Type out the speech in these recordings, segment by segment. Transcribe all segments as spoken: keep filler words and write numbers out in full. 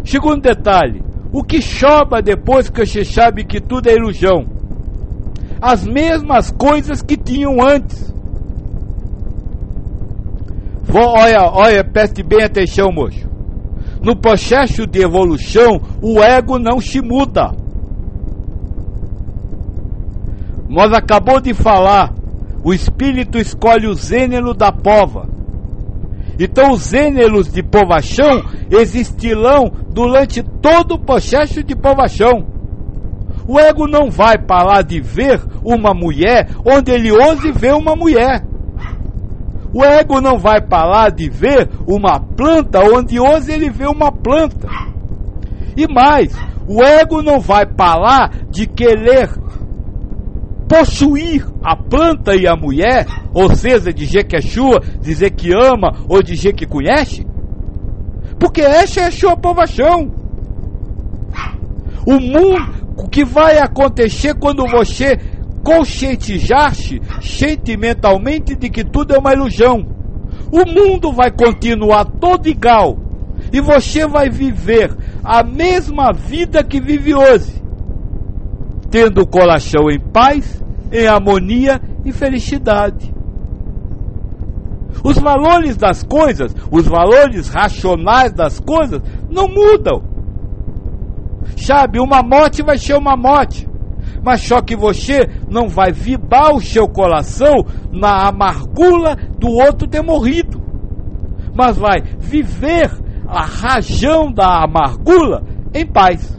Segundo detalhe, o que choba depois que você sabe que tudo é ilusão? As mesmas coisas que tinham antes. Vou, olha, olha, preste bem atenção, moço. No processo de evolução, o ego não se muda. Nós acabou de falar, o espírito escolhe o gênero da pova. Então os gêneros de povação existirão durante todo o processo de povação. O ego não vai parar de ver uma mulher onde ele ouse ver uma mulher. O ego não vai parar de ver uma planta onde ouse ele ver uma planta. E mais, o ego não vai parar de querer possuir a planta e a mulher, ou seja, dizer que é sua, dizer que ama ou dizer que conhece, porque essa é a sua aprovação. O mundo, o que vai acontecer quando você conscientizar-se sentimentalmente de que tudo é uma ilusão? O mundo vai continuar todo igual e você vai viver a mesma vida que vive hoje, tendo o coração em paz, em harmonia e felicidade. Os valores das coisas, os valores racionais das coisas não mudam. Sabe, uma morte vai ser uma morte, mas só que você não vai vibrar o seu coração na amargura do outro ter morrido, mas vai viver a razão da amargura em paz.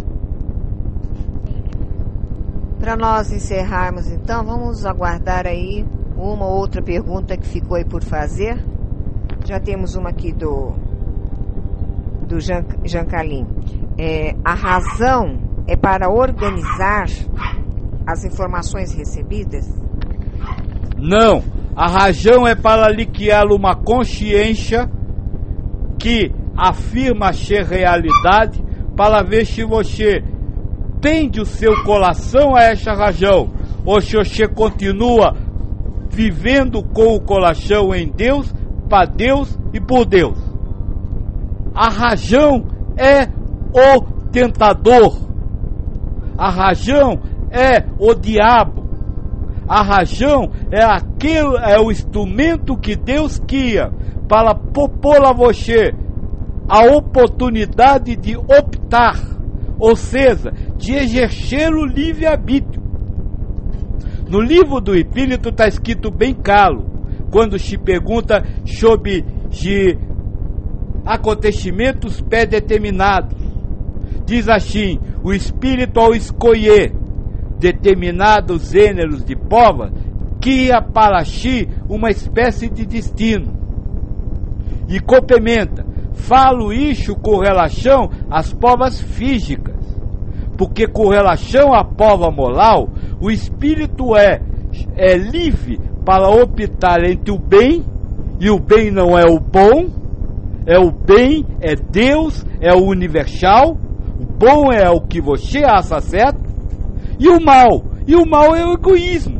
Para nós encerrarmos então, vamos aguardar aí uma ou outra pergunta que ficou aí por fazer. Já temos uma aqui do do Jean, Jean Calim. É, a razão é para organizar as informações recebidas? Não, a razão é para liquear uma consciência que afirma ser realidade, para ver se você tende o seu coração a essa razão, ou se você continua vivendo com o coração em Deus, para Deus e por Deus. A razão é o tentador, a razão é o diabo, a razão é aquele, é o instrumento que Deus cria para propor a você a oportunidade de optar, ou seja, de exercer o livre-arbítrio. No livro do Espírito está escrito bem claro, quando se pergunta sobre de acontecimentos pré-determinados. Diz assim, o Espírito ao escolher determinados gêneros de prova, cria para si uma espécie de destino. E complementa, falo isso com relação às provas físicas, porque com relação à prova moral, o espírito é, é livre para optar entre o bem, e o bem não é o bom, é o bem, é Deus, é o universal, o bom é o que você acha certo, e o mal, e o mal é o egoísmo.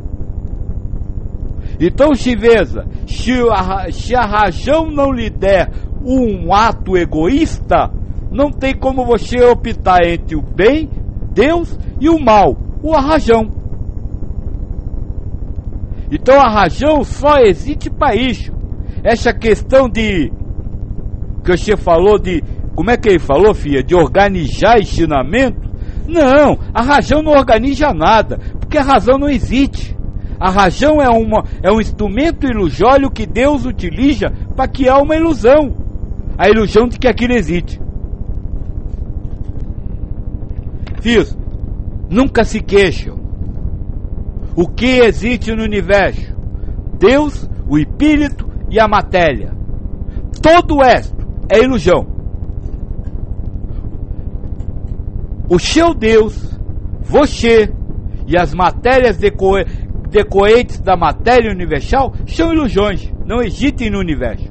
Então se veja, se a, se a razão não lhe der um ato egoísta, não tem como você optar entre o bem, Deus, e o mal, ou a razão. Então a razão só existe para isso. Essa questão de, que você falou de, como é que ele falou, filha, de organizar ensinamento, não, a razão não organiza nada, porque a razão não existe. A razão é, uma, é um instrumento ilusório que Deus utiliza para criar uma ilusão, a ilusão de que aquilo existe. Filhos, nunca se queixam. O que existe no universo? Deus, o espírito e a matéria. Todo o resto é ilusão. O seu Deus, você e as matérias decorrentes da matéria universal são ilusões, não existem no universo.